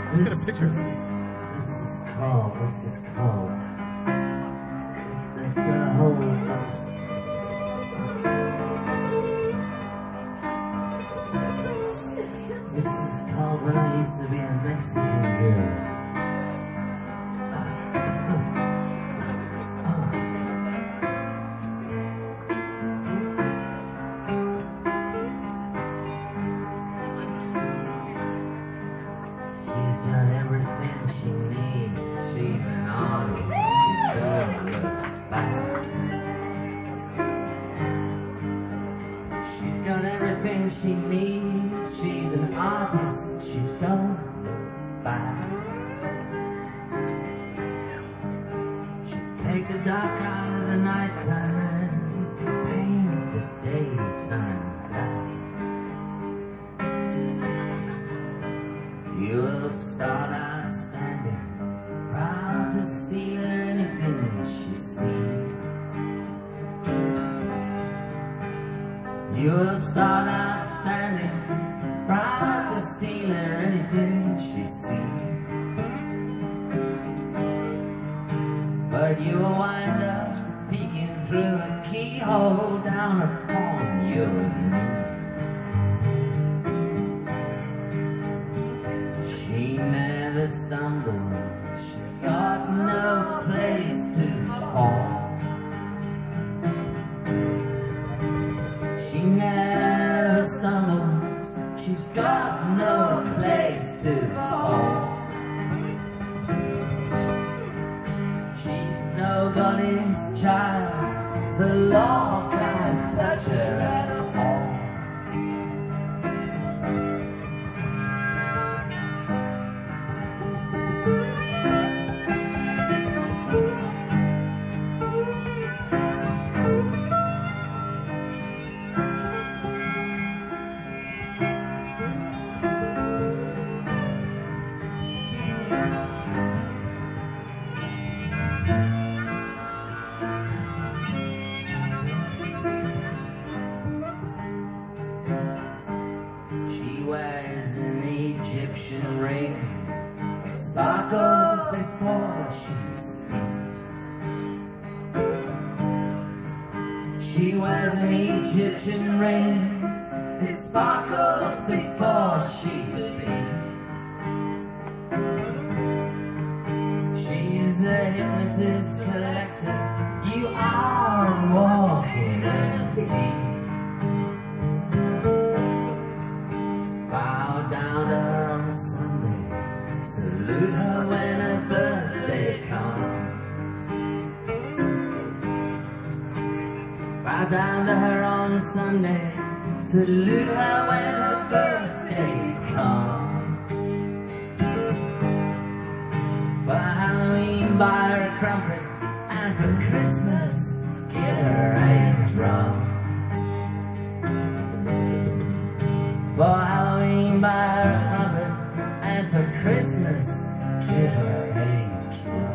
Let's get a picture. This is called. Let's get a hold of us. This is called When I Used to Be a Mexican Girl. She's got everything she needs. She's an artist. She doesn't look back. She's got everything she needs. She's an artist. She don't look back. She'll take the dark out of the nighttime and paint the daytime black. You'll start out standing, proud to steal her anything she sees. You'll start out standing, proud to steal her anything she sees. But you'll wind up peeking through a keyhole down upon your knees. She never stumbles, she's got no place to fall. She never stumbles, she's got no place to fall. She's nobody's child, the law can't touch her at all. She wears an Egyptian ring, it sparkles before she speaks. She wears an Egyptian ring, it sparkles before she speaks. She's a hypnotist collector, you are a walking antique. Bow down to her on Sunday, salute her when her birthday comes. Bow down to her on Sunday, salute her when her birthday comes. For Halloween, buy her a crumpet, and for Christmas, give her a drum. For Halloween, buy her a crumpet, and for Christmas, give her a drum.